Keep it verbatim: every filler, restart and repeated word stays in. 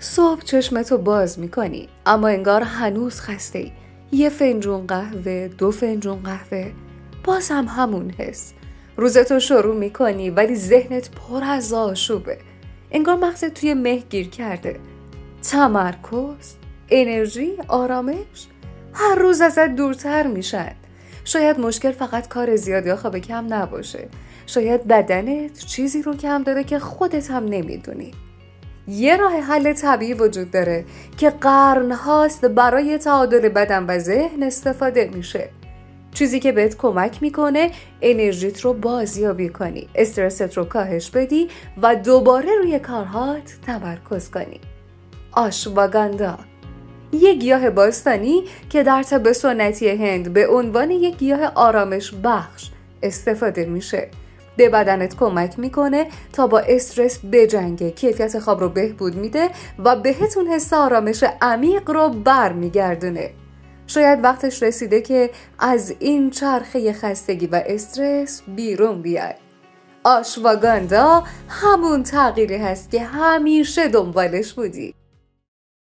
صبح چشمتو باز میکنی اما انگار هنوز خسته ای. یه فنجون قهوه، دو فنجون قهوه، باز هم همون حس. روزتو شروع میکنی ولی ذهنت پر از آشوبه. انگار مغزت توی مه گیر کرده. تمرکز، انرژی، آرامش هر روز ازت دورتر میشن. شاید مشکل فقط کار زیاد یا خواب کم نباشه. شاید بدنت چیزی رو کم داره که خودت هم نمیدونی. یه راه حل طبیعی وجود داره که قرن هاست برای تعادل بدن و ذهن استفاده میشه. چیزی که بهت کمک میکنه انرژیت رو بازیابی کنی، استرست رو کاهش بدی و دوباره روی کارهات تمرکز کنی. آشواگاندا، یک گیاه باستانی که در طب سنتی هند به عنوان یک گیاه آرامش بخش استفاده میشه. به بدنت کمک میکنه تا با استرس بجنگه، کیفیت خواب رو بهبود میده و بهتون حس آرامش عمیق رو بر میگردونه. شاید وقتش رسیده که از این چرخه خستگی و استرس بیرون بیای. آشواگاندا همون تغییری هست که همیشه دنبالش بودی.